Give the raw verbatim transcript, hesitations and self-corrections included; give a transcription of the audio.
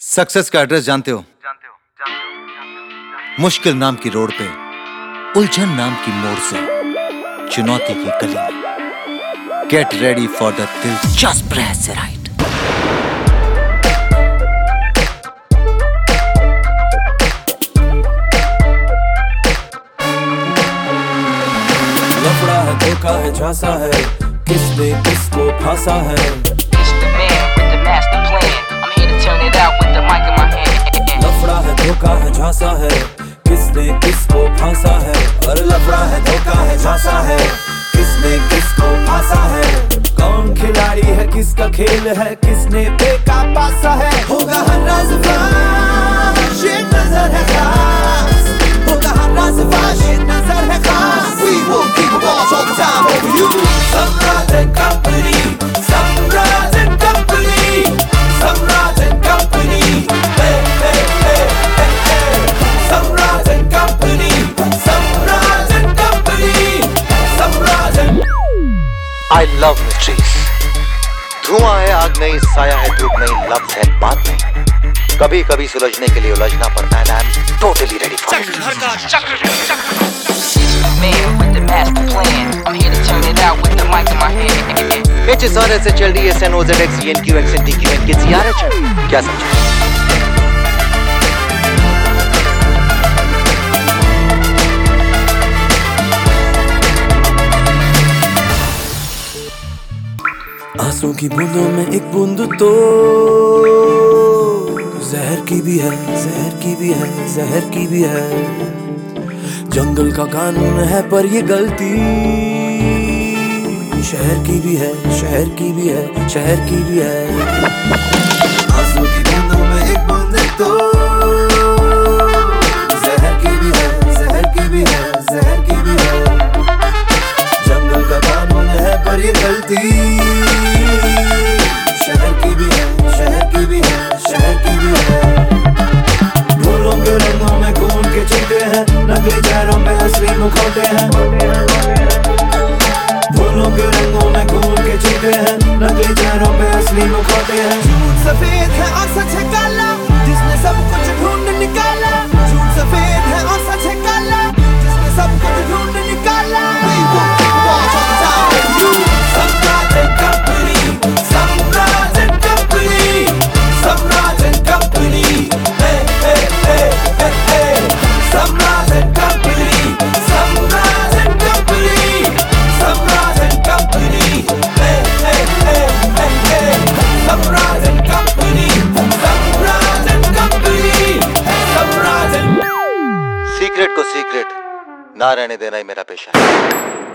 Success का address जानते हो? जानते हो, जानते हो, जानते हो, जानते हो। मुश्किल नाम की रोड पे, उलझन नाम की मोड़ से, चुनौती की गली में। गेट रेडी फॉर द दिलचस्प रहस्य राइड। लफड़ा है, धोखा है, झांसा है, किसने किसको फांसा है। लफड़ा है, धोखा है, झांसा है, किसने किसको फांसा है। अरे लफड़ा है, धोखा है, झांसा है, किसने किसको फांसा है। कौन खिलाड़ी है, किसका खेल है, किसने फेंका पासा है। होगा हर राज फाश, ये नजर है खास। होगा हर राज फाश, ये नजर है खास। We will keep a watch all the time over you. Samrat and Company, Samrat and Company, Samrat and Company. Hey, hey, hey, hey, hey. Samrat and Company, Samrat and Company, Samrat and. I love mysteries. धुआं है, आग नहीं, साया है, धूप नहीं, लफ्ज है, बात नहीं। कभी कभी सुलझने के लिए उलझना पड़ता है। I am totally ready for it. H S R S H L D S N O Z X E N Q X N T Q N K C R H क्या समझे? आंसू की बूंदों में एक बूंद तो जहर की भी है, जहर की भी है, जहर की भी है। जंगल का कानून है पर ये गलती शहर की भी है, शहर की भी है, शहर की भी है। आंसू की बूंदों में एक बूंद तो जहर की भी है, जहर की भी है, जहर की भी है। जंगल का कानून है पर ये गलती शहर की भी है, शहर की भी है, शहर की भी है। फूलों के रंगों में खून के छींटे हैं, नकली चेहरों पे असली मुखौटे हैं। फूलों के रंगों में खून के छींटे हैं, नकली चेहरों पे असली मुखौटे हैं। झूठ सफेद है और सच है काला, जिसने सब कुछ ढूंढ निकाला। झूठ सफेद है और सच है काला, जिसने सब कुछ ढूंढ निकाला। We will keep a watch all the time over you. Samrat and Company, Samrat and Company, Samrat and Company. Hey, hey, hey, hey, hey. Samrat and Company, Samrat and Company, Samrat and Company. Hey, hey, hey, hey, hey. Samrat and Company, Samrat and Company, Samrat and. Secret को secret ना रहने देना ही मेरा पेशा है।